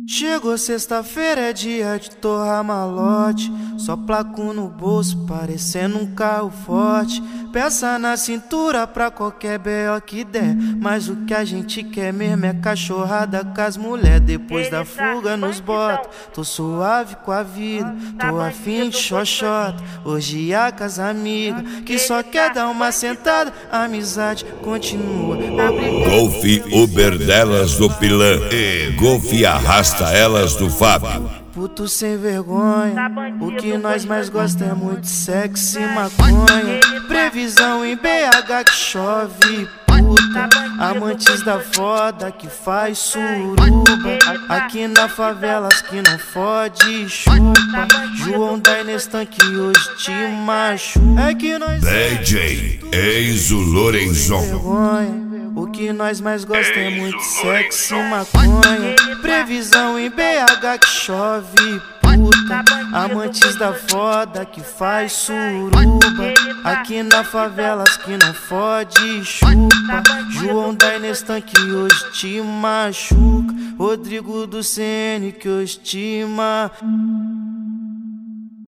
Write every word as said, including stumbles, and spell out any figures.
Chegou sexta-feira, é dia de torrar malote. Só placo no bolso, parecendo um carro forte. Peça na cintura pra qualquer B O que der. Mas o que a gente quer mesmo é cachorrada com as mulher. Depois da fuga nos bota, tô suave com a vida. Tô afim de xoxota, hoje a com as amigas. Que só quer dar uma sentada, a amizade continua. Golf Uber delas do Pilan e Golf arrasta elas do Fábio. Puto sem vergonha, o que nós mais gosta é muito sexo e maconha. Previsão em B H que chove, puta. Amantes da foda que faz suruba. Aqui na favela as que não fode chupa. João da Inestan que hoje te machuca. É que nós D J Enzo Lorenzon. O que nós mais gosta é muito sexo e maconha. Previsão em B H que chove, puta. Amantes da foda que faz suruba. Aqui na favela as que não fode chupa. João da Inestan que hoje te machuca. Rodrigo do C N que hoje te machuca.